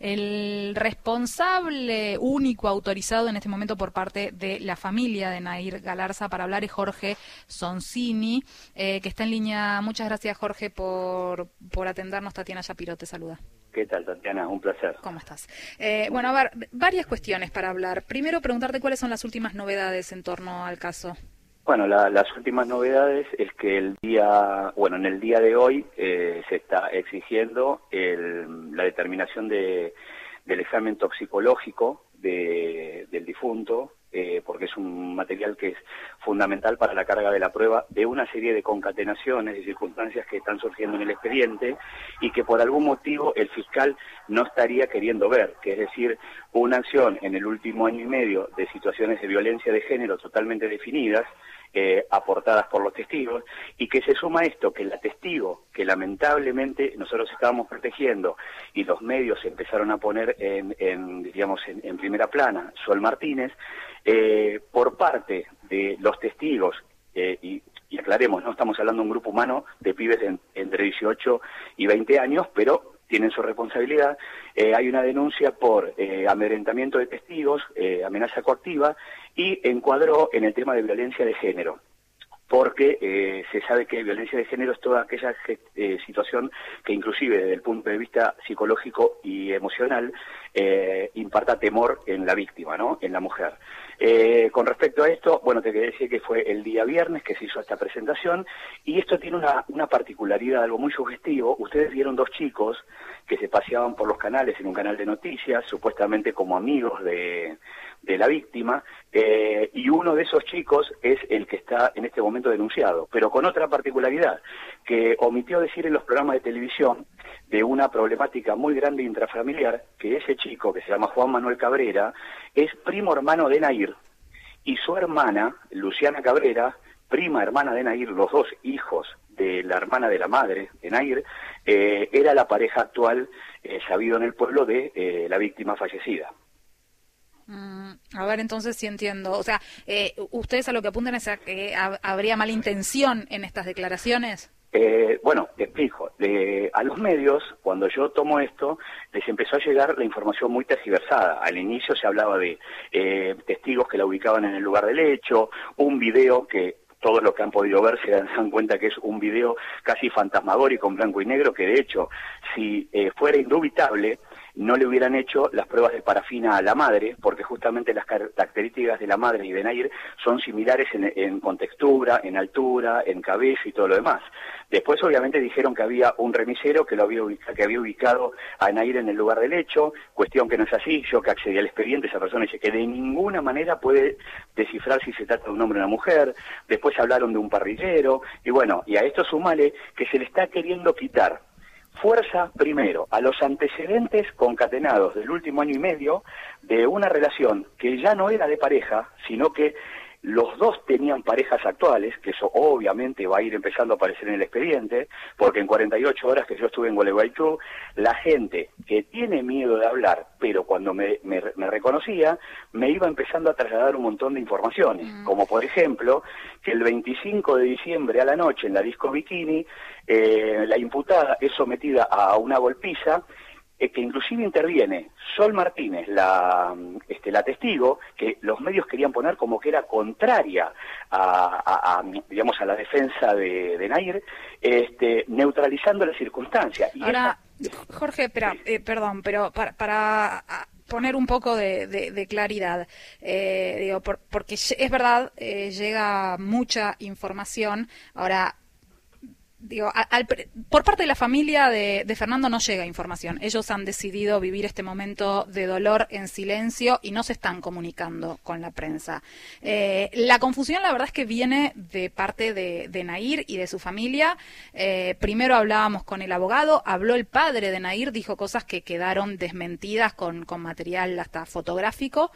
El responsable único autorizado en este momento por parte de la familia de Nahir Galarza para hablar es Jorge Sonsini, que está en línea. Muchas gracias, Jorge, por atendernos. Tatiana Shapiro te saluda. ¿Qué tal, Tatiana? Un placer. ¿Cómo estás? Bueno, a ver, varias cuestiones para hablar. Primero, preguntarte cuáles son las últimas novedades en torno al caso. Bueno, las últimas novedades es que en el día de hoy se está exigiendo la determinación del examen toxicológico del difunto, porque es un material que es fundamental para la carga de la prueba de una serie de concatenaciones y circunstancias que están surgiendo en el expediente y que por algún motivo el fiscal no estaría queriendo ver, que es decir, una acción en el último año y medio de situaciones de violencia de género totalmente definidas, aportadas por los testigos, y que se suma esto, que la testigo, que lamentablemente nosotros estábamos protegiendo y los medios empezaron a poner en primera plana, Sol Martínez, por parte de los testigos, y aclaremos, no estamos hablando de un grupo humano de pibes entre 18 y 20 años, pero tienen su responsabilidad. Hay una denuncia por amedrentamiento de testigos, amenaza coactiva, y encuadró en el tema de violencia de género, porque se sabe que violencia de género es toda aquella situación que inclusive desde el punto de vista psicológico y emocional imparta temor en la víctima, ¿no? En la mujer. Con respecto a esto, bueno, te quería decir que fue el día viernes que se hizo esta presentación, y esto tiene una particularidad, algo muy sugestivo. Ustedes vieron dos chicos que se paseaban por los canales, en un canal de noticias, supuestamente como amigos de la víctima, y uno de esos chicos es el que está en este momento denunciado, pero con otra particularidad, que omitió decir en los programas de televisión de una problemática muy grande intrafamiliar, que ese chico, que se llama Juan Manuel Cabrera, es primo hermano de Nahir, y su hermana, Luciana Cabrera, prima hermana de Nahir, los dos hijos de la hermana de la madre de Nahir, era la pareja actual, sabido en el pueblo, de la víctima fallecida. A ver, entonces sí entiendo. O sea, ¿ustedes a lo que apuntan es a que habría mala intención en estas declaraciones? Bueno, te explico. A los medios, cuando yo tomo esto, les empezó a llegar la información muy tergiversada. Al inicio se hablaba de testigos que la ubicaban en el lugar del hecho, un video que todos los que han podido ver se dan cuenta que es un video casi fantasmagórico en blanco y negro, que de hecho, si fuera indubitable, no le hubieran hecho las pruebas de parafina a la madre, porque justamente las características de la madre y de Nahir son similares en contextura, en altura, en cabello y todo lo demás. Después obviamente dijeron que había un remisero que había ubicado a Nahir en el lugar del hecho, cuestión que no es así. Yo que accedí al expediente, esa persona dice que de ninguna manera puede descifrar si se trata de un hombre o una mujer. Después hablaron de un parrillero, y bueno, y a esto sumale que se le está queriendo quitar fuerza, primero, a los antecedentes concatenados del último año y medio de una relación que ya no era de pareja, sino que los dos tenían parejas actuales, que eso obviamente va a ir empezando a aparecer en el expediente, porque en 48 horas que yo estuve en Gualeguaychú, la gente que tiene miedo de hablar, pero cuando me reconocía, me iba empezando a trasladar un montón de informaciones, como por ejemplo, que el 25 de diciembre a la noche en la disco Bikini, la imputada es sometida a una golpiza, que inclusive interviene Sol Martínez, la testigo, que los medios querían poner como que era contraria a la defensa de Nahir, neutralizando la circunstancia. Y ahora, Jorge, espera, perdón, pero para poner un poco de claridad, porque es verdad, llega mucha información. Ahora, por parte de la familia de Fernando no llega información. Ellos han decidido vivir este momento de dolor en silencio y no se están comunicando con la prensa. La confusión, la verdad, es que viene de parte de Nahir y de su familia. Primero hablábamos con el abogado, habló el padre de Nahir, dijo cosas que quedaron desmentidas con material hasta fotográfico.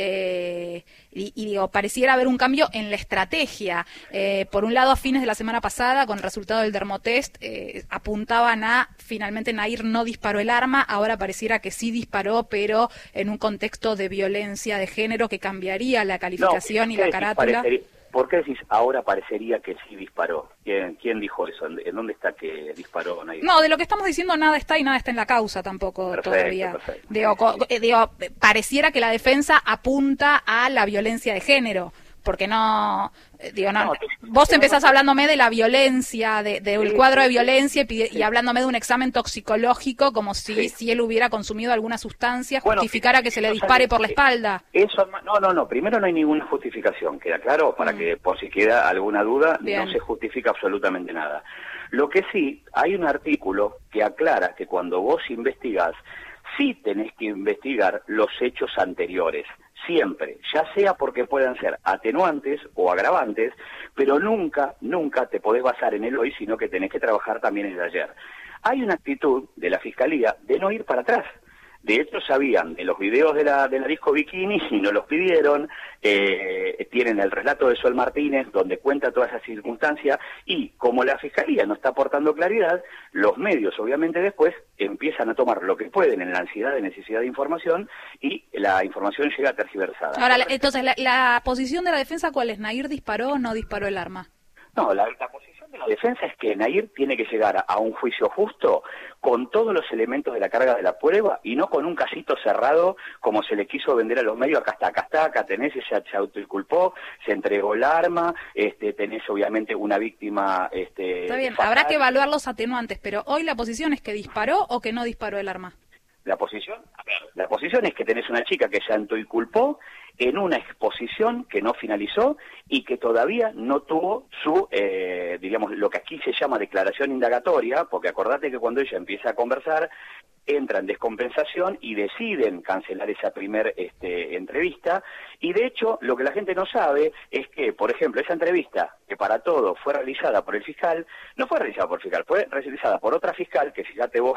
Pareciera haber un cambio en la estrategia. Por un lado, a fines de la semana pasada, con el resultado del dermotest, apuntaban a, finalmente Nahir no disparó el arma, ahora pareciera que sí disparó, pero en un contexto de violencia de género que cambiaría la calificación y la carátula. ¿Por qué decís ahora parecería que sí disparó? ¿Quién dijo eso? ¿En dónde está que disparó Nair? No, de lo que estamos diciendo nada está y nada está en la causa tampoco. Perfecto, todavía. Perfecto. Digo, pareciera que la defensa apunta a la violencia de género. Porque vos empezás hablándome de la violencia, del cuadro de violencia y hablándome de un examen toxicológico como si él hubiera consumido alguna sustancia, justificara que se le dispare por la espalda. Eso, no, primero no hay ninguna justificación, queda claro, para que por si queda alguna duda, Bien. No se justifica absolutamente nada. Lo que sí, hay un artículo que aclara que cuando vos investigás, sí tenés que investigar los hechos anteriores. Siempre, ya sea porque puedan ser atenuantes o agravantes, pero nunca te podés basar en el hoy, sino que tenés que trabajar también en el ayer. Hay una actitud de la Fiscalía de no ir para atrás. De hecho, sabían de los videos de la disco Bikini y no los pidieron, tienen el relato de Sol Martínez donde cuenta toda esa circunstancia y como la Fiscalía no está aportando claridad, los medios obviamente después empiezan a tomar lo que pueden en la ansiedad de necesidad de información y la información llega tergiversada. Ahora, entonces, la posición de la defensa, ¿cuál es? ¿Nair disparó o no disparó el arma? No, la posición de la defensa es que Nair tiene que llegar a un juicio justo con todos los elementos de la carga de la prueba y no con un casito cerrado como se le quiso vender a los medios. Acá está, tenés, se autoinculpó, se entregó el arma, tenés obviamente una víctima. Está bien, fatal. habrá que evaluar los atenuantes, pero hoy la posición es que disparó o que no disparó el arma. La posición es que tenés una chica que se autoinculpó en una exposición que no finalizó y que todavía no tuvo su, digamos, lo que aquí se llama declaración indagatoria, porque acordate que cuando ella empieza a conversar, entra en descompensación y deciden cancelar esa primer entrevista, y de hecho lo que la gente no sabe es que, por ejemplo, esa entrevista, que para todo fue realizada por el fiscal, no fue realizada por el fiscal, fue realizada por otra fiscal, que fíjate vos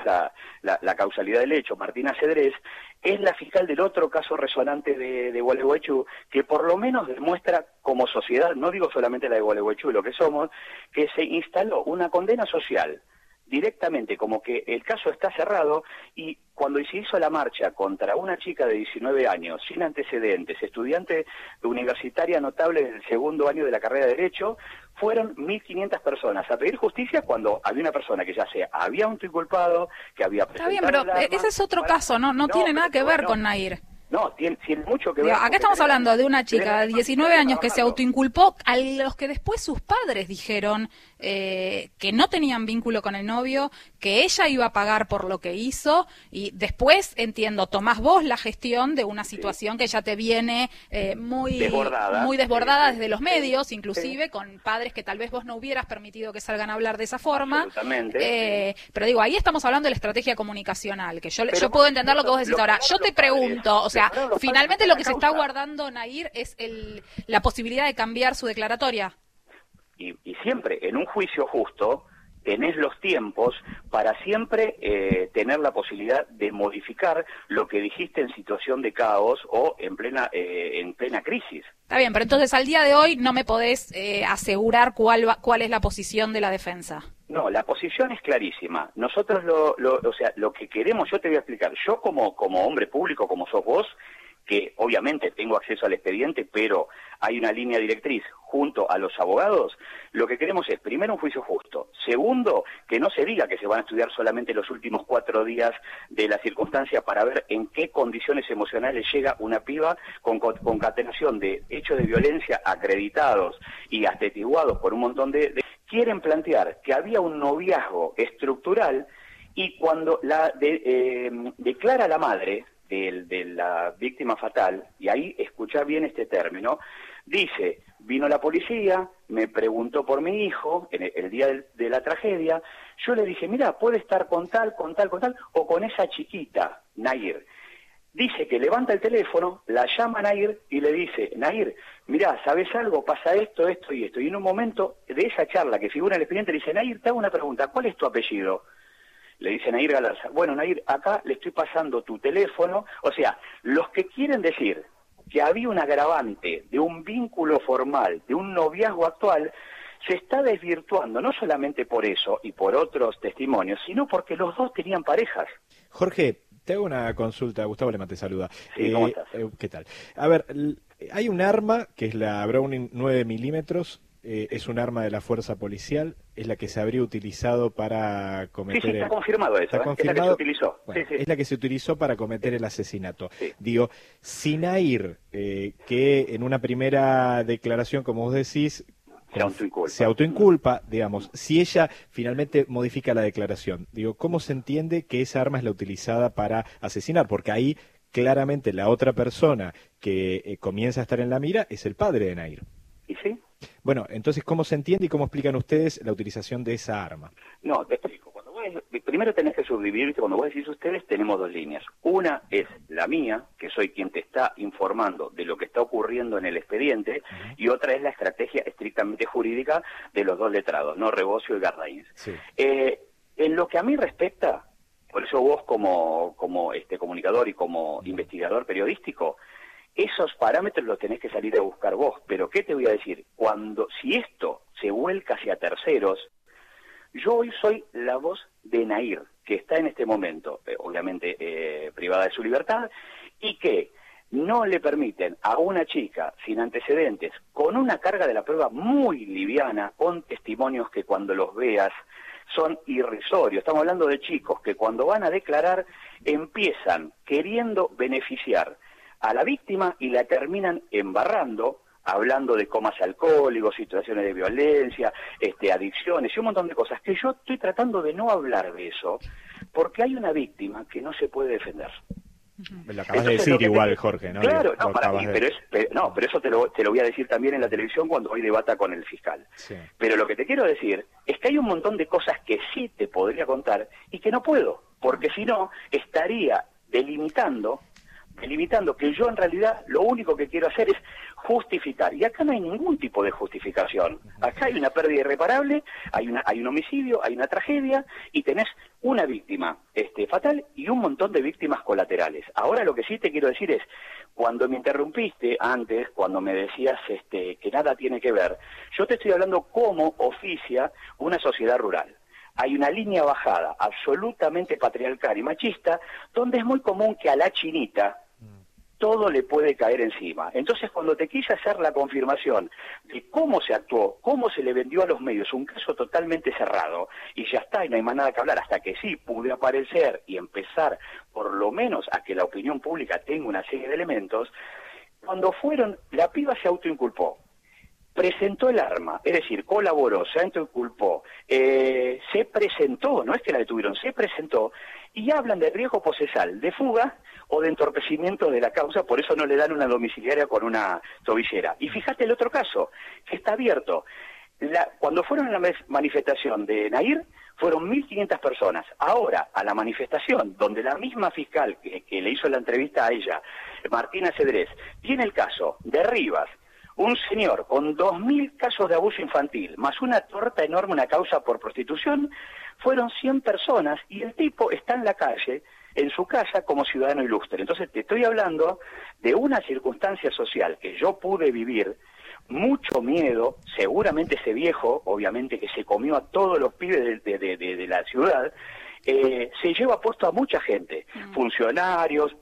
la causalidad del hecho, Martina Cedrés, es la fiscal del otro caso resonante de Gualeguaychú, que por lo menos demuestra como sociedad, no digo solamente la de Gualeguaychú, lo que somos, que se instaló una condena social, directamente como que el caso está cerrado, y cuando se hizo la marcha contra una chica de 19 años, sin antecedentes, estudiante universitaria notable del segundo año de la carrera de Derecho, fueron 1.500 personas a pedir justicia cuando había una persona que ya se había autoinculpado, que había presentado. Está bien, pero ese es otro caso, no tiene nada que ver con Nair. No, tiene mucho que ver. Acá estamos hablando de una chica de 19 años que se autoinculpó, a los que después sus padres dijeron que no tenían vínculo con el novio, que ella iba a pagar por lo que hizo, y después, entiendo, tomás vos la gestión de una situación que ya te viene muy desbordada desde los medios, inclusive con padres que tal vez vos no hubieras permitido que salgan a hablar de esa forma. Absolutamente. Pero digo, ahí estamos hablando de la estrategia comunicacional, que yo puedo entender lo que vos decís. Ahora, yo te pregunto, o sea, finalmente lo que se está guardando Nair es la posibilidad de cambiar su declaratoria. Y siempre, en un juicio justo, tenés los tiempos para siempre tener la posibilidad de modificar lo que dijiste en situación de caos o en plena crisis. Está bien, pero entonces al día de hoy no me podés asegurar cuál es la posición de la defensa. No, la posición es clarísima. Nosotros lo que queremos, yo te voy a explicar, yo como hombre público, como sos vos, que obviamente tengo acceso al expediente, pero hay una línea directriz junto a los abogados, lo que queremos es, primero, un juicio justo. Segundo, que no se diga que se van a estudiar solamente los últimos 4 días de la circunstancia para ver en qué condiciones emocionales llega una piba con concatenación de hechos de violencia acreditados y atestiguados por un montón de... Quieren plantear que había un noviazgo estructural y cuando declara la madre de la víctima fatal, y ahí escuchá bien este término, dice, vino la policía, me preguntó por mi hijo, en el día de la tragedia, yo le dije, mira, puede estar con tal, o con esa chiquita, Nair. Dice que levanta el teléfono, la llama Nair y le dice, Nair, mirá, ¿sabes algo? Pasa esto, esto y esto. Y en un momento de esa charla que figura en el expediente, le dice, Nair, te hago una pregunta, ¿cuál es tu apellido? Le dice Nair Galarza, bueno, Nair, acá le estoy pasando tu teléfono. O sea, los que quieren decir que había un agravante de un vínculo formal, de un noviazgo actual, se está desvirtuando, no solamente por eso y por otros testimonios, sino porque los dos tenían parejas. Jorge, Te hago una consulta, Gustavo Lema te saluda. Sí, ¿cómo estás? ¿Qué tal? A ver, hay un arma que es la Browning 9 milímetros, es un arma de la fuerza policial, es la que se habría utilizado para cometer... Sí, está confirmado eso, ¿Está confirmado? Es la que se utilizó. Bueno, sí. Es la que se utilizó para cometer el asesinato. Sí. Digo, Sinair, que en una primera declaración, como vos decís, se autoinculpa, digamos, si ella finalmente modifica la declaración, digo, ¿cómo se entiende que esa arma es la utilizada para asesinar? Porque ahí claramente la otra persona que comienza a estar en la mira es el padre de Nair. ¿Y sí? Bueno, entonces, ¿cómo se entiende y cómo explican ustedes la utilización de esa arma? No, te explico. Primero tenés que subdividirte, cuando vos decís ustedes, tenemos dos líneas. Una es la mía, que soy quien te está informando de lo que está ocurriendo en el expediente, y otra es la estrategia estrictamente jurídica de los dos letrados, ¿no? Rebocio y Garraíns. Sí. En lo que a mí respecta, por eso vos como comunicador y como investigador periodístico, esos parámetros los tenés que salir a buscar vos. Pero ¿qué te voy a decir? Si esto se vuelca hacia terceros, yo hoy soy la voz de Nair, que está en este momento, obviamente privada de su libertad, y que no le permiten a una chica sin antecedentes, con una carga de la prueba muy liviana, con testimonios que cuando los veas son irrisorios. Estamos hablando de chicos que cuando van a declarar empiezan queriendo beneficiar a la víctima y la terminan embarrando, hablando de comas alcohólicos, situaciones de violencia, adicciones y un montón de cosas, que yo estoy tratando de no hablar de eso, porque hay una víctima que no se puede defender. Me lo acabas de decir igual, Jorge, ¿no? Claro, no, pero eso te lo voy a decir también en la televisión cuando hoy debata con el fiscal. Sí. Pero lo que te quiero decir es que hay un montón de cosas que sí te podría contar y que no puedo, porque si no, estaría delimitando que yo en realidad lo único que quiero hacer es justificar. Y acá no hay ningún tipo de justificación. Acá hay una pérdida irreparable, hay un homicidio, hay una tragedia, y tenés una víctima fatal y un montón de víctimas colaterales. Ahora lo que sí te quiero decir es, cuando me interrumpiste antes, cuando me decías que nada tiene que ver, yo te estoy hablando cómo oficia una sociedad rural. Hay una línea bajada absolutamente patriarcal y machista, donde es muy común que a la chinita todo le puede caer encima. Entonces, cuando te quise hacer la confirmación de cómo se actuó, cómo se le vendió a los medios un caso totalmente cerrado, y ya está, y no hay más nada que hablar, hasta que sí pude aparecer y empezar, por lo menos, a que la opinión pública tenga una serie de elementos, cuando la piba se autoinculpó, presentó el arma, es decir, colaboró, se autoinculpó, se presentó, no es que la detuvieron, se presentó, y hablan de riesgo procesal, de fuga o de entorpecimiento de la causa, por eso no le dan una domiciliaria con una tobillera. Y fíjate el otro caso, que está abierto. Cuando fueron a la manifestación de Nair, fueron 1.500 personas. Ahora, a la manifestación, donde la misma fiscal que le hizo la entrevista a ella, Martina Cedrés, tiene el caso de Rivas, un señor con 2.000 casos de abuso infantil, más una torta enorme, una causa por prostitución, fueron 100 personas y el tipo está en la calle, en su casa, como ciudadano ilustre. Entonces te estoy hablando de una circunstancia social que yo pude vivir, mucho miedo, seguramente ese viejo, obviamente que se comió a todos los pibes de la ciudad, se lleva puesto a mucha gente, funcionarios,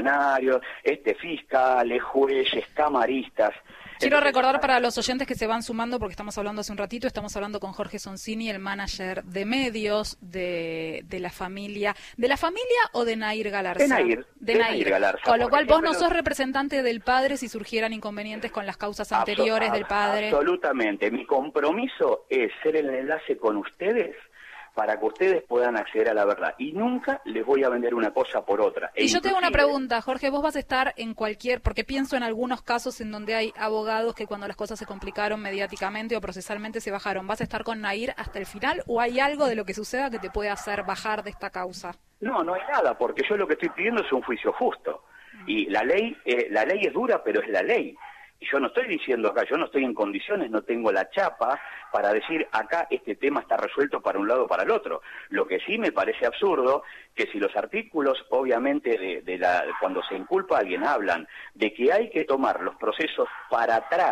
fiscales, jueces, camaristas. Quiero recordar para los oyentes que se van sumando, porque estamos hablando hace un ratito, estamos hablando con Jorge Sonsini, el manager de medios de la familia. ¿De la familia o de Nair Galarza? De Nair Galarza. Con lo cual vos no sos representante del padre si surgieran inconvenientes con las causas anteriores del padre. Absolutamente. Mi compromiso es ser el enlace con ustedes para que ustedes puedan acceder a la verdad. Y nunca les voy a vender una cosa por otra. Y yo tengo una pregunta, Jorge, vos vas a estar en porque pienso en algunos casos en donde hay abogados que cuando las cosas se complicaron mediáticamente o procesalmente se bajaron. ¿Vas a estar con Nair hasta el final o hay algo de lo que suceda que te puede hacer bajar de esta causa? No, no hay nada, porque yo lo que estoy pidiendo es un juicio justo. Y la ley es dura, pero es la ley. Y yo no estoy diciendo acá, yo no estoy en condiciones, no tengo la chapa para decir acá este tema está resuelto para un lado o para el otro. Lo que sí me parece absurdo, que si los artículos, obviamente, cuando se inculpa a alguien hablan de que hay que tomar los procesos para atrás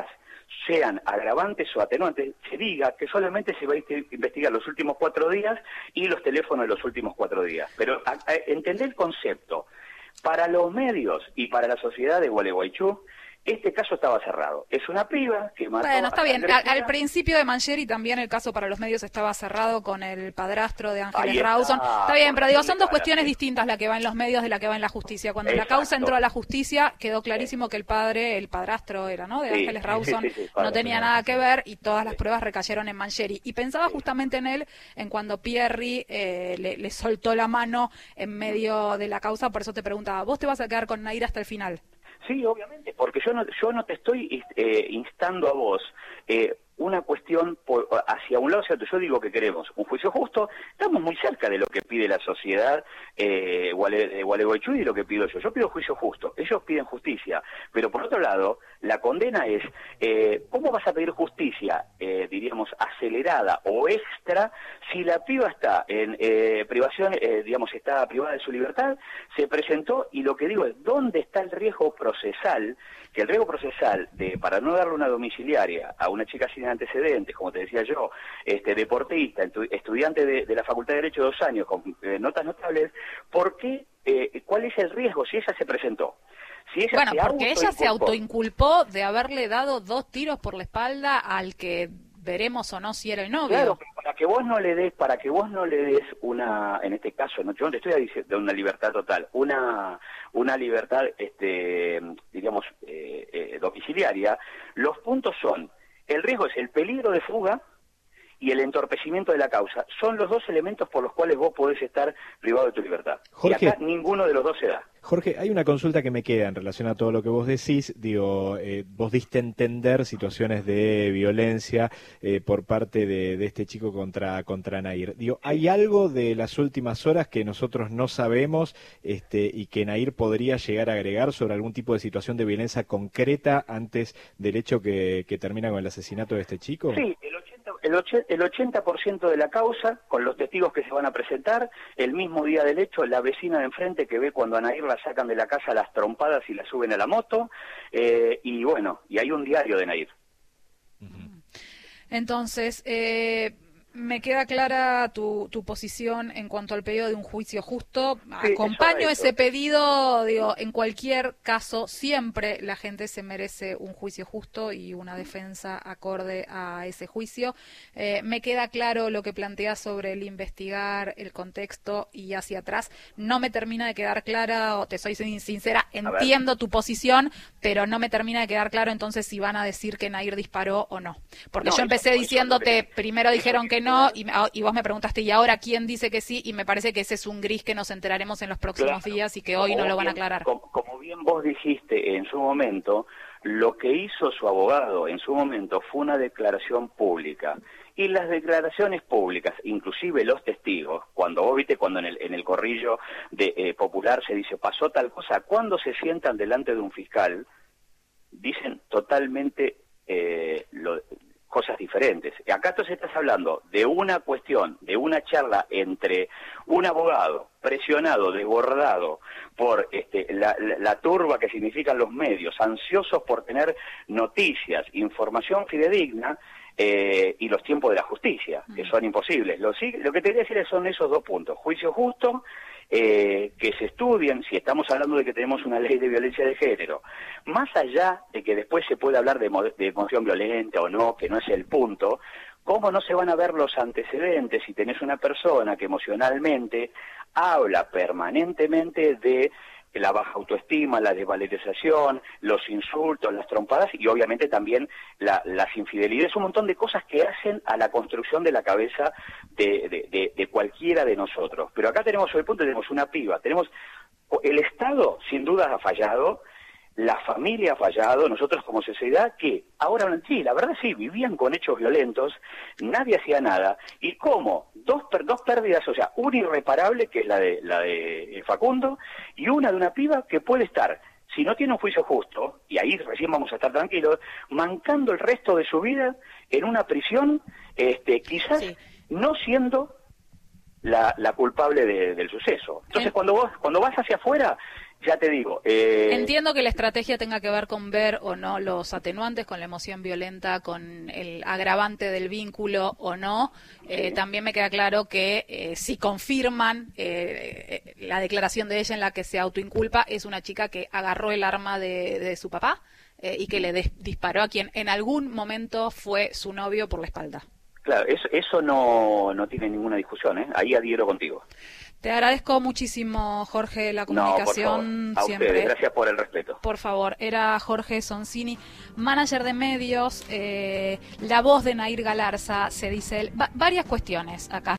sean agravantes o atenuantes, se diga que solamente se va a investigar los últimos 4 días y los teléfonos de los últimos 4 días. Pero entender el concepto. Para los medios y para la sociedad de Gualeguaychú, este caso estaba cerrado. Es una piba que mató... Bueno, está bien. Al principio de Mangieri también el caso para los medios estaba cerrado con el padrastro de Ángeles Rawson. Está bien, pero digo, son dos cuestiones distintas la que va en los medios de la que va en la justicia. Cuando la causa entró a la justicia, quedó clarísimo que el padrastro era, ¿no?, de Ángeles Rawson, no tenía nada que ver y todas las pruebas recayeron en Mangieri. Y pensaba justamente en él, en cuando Pierri le soltó la mano en medio de la causa, por eso te preguntaba, ¿vos te vas a quedar con Nair hasta el final? Sí, obviamente, porque yo no te estoy instando a vos una cuestión hacia un lado o hacia otro. Yo digo que queremos un juicio justo, estamos muy cerca de lo que pide la sociedad Gualeguaychú y de lo que pido yo. Yo pido juicio justo, ellos piden justicia, pero por otro lado, la condena es, ¿cómo vas a pedir justicia, diríamos, acelerada o extra si la piba está en privación, digamos, está privada de su libertad, se presentó y lo que digo es, ¿dónde está el riesgo procesal? Que el riesgo procesal para no darle una domiciliaria a una chica sin antecedentes, como te decía yo, deportista, estudiante de la Facultad de Derecho de 2 años, con notas notables, ¿por qué? ¿Cuál es el riesgo si ella se presentó? Si ella porque ella se autoinculpó de haberle dado 2 tiros por la espalda al que veremos o no si era el novio. Claro, pero para que vos no le des una, en este caso, no, yo no te estoy diciendo de una libertad total, una libertad, digamos, domiciliaria, los puntos son, el riesgo es el peligro de fuga y el entorpecimiento de la causa. Son los 2 elementos por los cuales vos podés estar privado de tu libertad. Jorge, y acá ninguno de los 2 se da. Jorge, hay una consulta que me queda en relación a todo lo que vos decís. Digo, vos diste a entender situaciones de violencia por parte de este chico contra Nair. Digo, ¿hay algo de las últimas horas que nosotros no sabemos y que Nair podría llegar a agregar sobre algún tipo de situación de violencia concreta antes del hecho que termina con el asesinato de este chico? Sí, el 80% de la causa, con los testigos que se van a presentar, el mismo día del hecho, la vecina de enfrente que ve cuando a Nair la sacan de la casa a las trompadas y la suben a la moto, y bueno, y hay un diario de Nair. Entonces, me queda clara tu posición en cuanto al pedido de un juicio justo. Sí, acompaño ese pedido, digo, en cualquier caso, siempre la gente se merece un juicio justo y una defensa acorde a ese juicio. Me queda claro lo que planteas sobre el investigar el contexto y hacia atrás. No me termina de quedar clara, o te soy sincera, entiendo tu posición, pero no me termina de quedar claro entonces si van a decir que Nair disparó o no. Porque yo empecé diciéndote, primero dijeron que no, y vos me preguntaste, ¿y ahora quién dice que sí? Y me parece que ese es un gris que nos enteraremos en los próximos días y que hoy no lo van a aclarar. Como bien vos dijiste en su momento, lo que hizo su abogado en su momento fue una declaración pública. Y las declaraciones públicas, inclusive los testigos, cuando vos viste cuando en el corrillo popular se dice pasó tal cosa, cuando se sientan delante de un fiscal, dicen totalmente cosas diferentes. Acá entonces estás hablando de una cuestión, de una charla entre un abogado presionado, desbordado por la turba que significan los medios, ansiosos por tener noticias, información fidedigna, y los tiempos de la justicia, que son imposibles. Lo que te quería decir son esos 2 puntos. Juicio justo, que se estudien, si estamos hablando de que tenemos una ley de violencia de género, más allá de que después se puede hablar de emoción violenta o no, que no es el punto, ¿cómo no se van a ver los antecedentes si tenés una persona que emocionalmente habla permanentemente de la baja autoestima, la desvalorización, los insultos, las trompadas y obviamente también las infidelidades, un montón de cosas que hacen a la construcción de la cabeza de cualquiera de nosotros. Pero acá tenemos sobre el punto, tenemos una piba, tenemos el Estado sin duda ha fallado, la familia ha fallado, nosotros como sociedad que ahora sí, la verdad sí, vivían con hechos violentos, nadie hacía nada, y ¿cómo? Dos pérdidas, o sea, una irreparable que es la de Facundo, y una de una piba que puede estar, si no tiene un juicio justo, y ahí recién vamos a estar tranquilos, mancando el resto de su vida en una prisión, quizás no siendo la culpable del suceso. Entonces cuando vas hacia afuera, Ya te digo. Entiendo que la estrategia tenga que ver con ver o no los atenuantes, con la emoción violenta, con el agravante del vínculo o no. Sí. También me queda claro que si confirman la declaración de ella en la que se autoinculpa, es una chica que agarró el arma de su papá y que le disparó a quien en algún momento fue su novio por la espalda. Claro, eso no tiene ninguna discusión, ¿eh? Ahí adhiero contigo. Te agradezco muchísimo, Jorge, la comunicación. No, por favor. A siempre. Ustedes, gracias por el respeto. Por favor, era Jorge Sonsini, manager de medios, la voz de Nair Galarza, se dice él. Varias cuestiones acá.